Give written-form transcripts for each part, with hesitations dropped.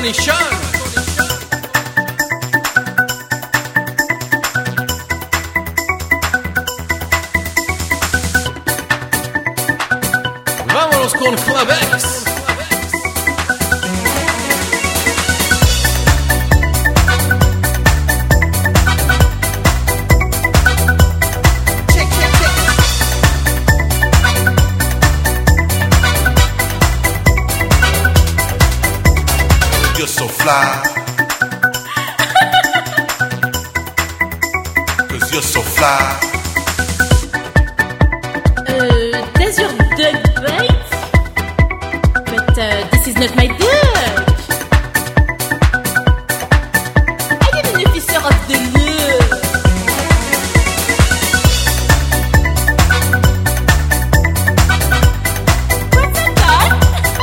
Show. Vámonos con Clavex. You're so fly. 'Cause you're so fly. Does your dog bite? But this is not my dog. I am an officer of the law. What's that dog?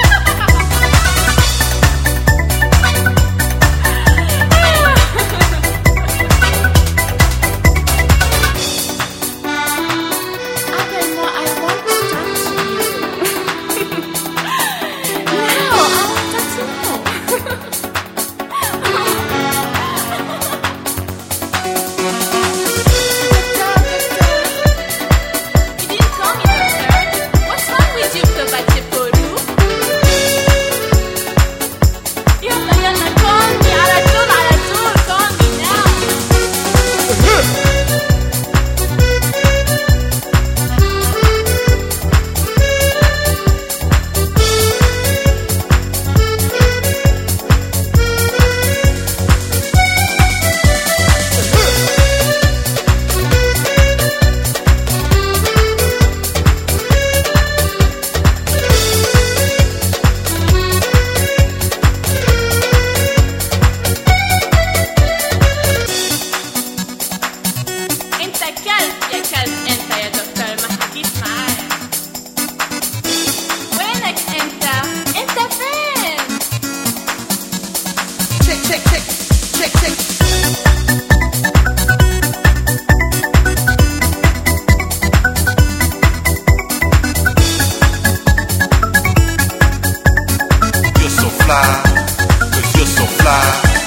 Appelle-moi, I want to talk to you. Now, I want to talk to you. You didn't call me, doctor. What's wrong with you, Tobache Poru? Yalla, call me. على طول, call me now. انت كلب يا كلب انت يا دكتور ما حكيت معايا. وينك انت فين؟ Check. You're so fly. 'Cause you're so fly.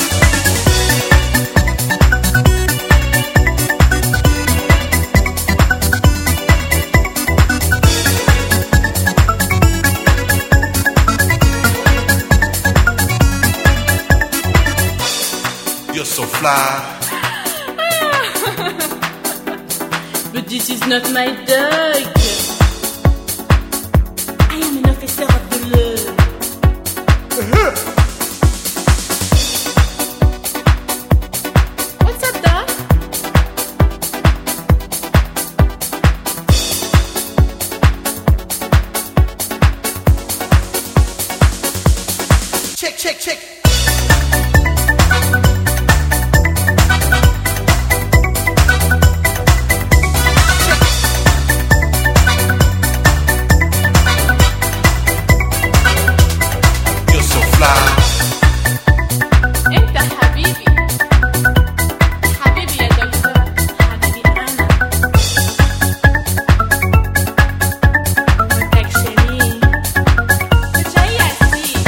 You're so fly. But this is not my dog. I am an officer of the law. What's up, dog? Check. You're so fly. انت حبيبي يا دكتور حبيبي انا بدك شريك جاي اسيك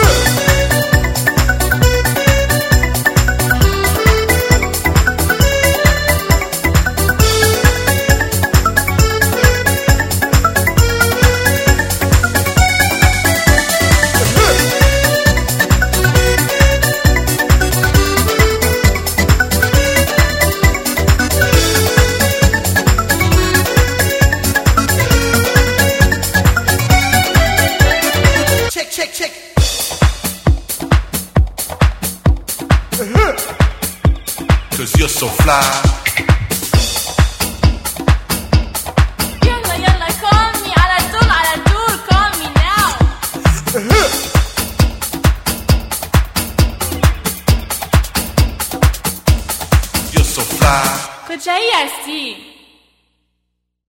Check. 'Cause you're so fly. يلا call me على طول call me now. You're so fly. كنت جاي اسيك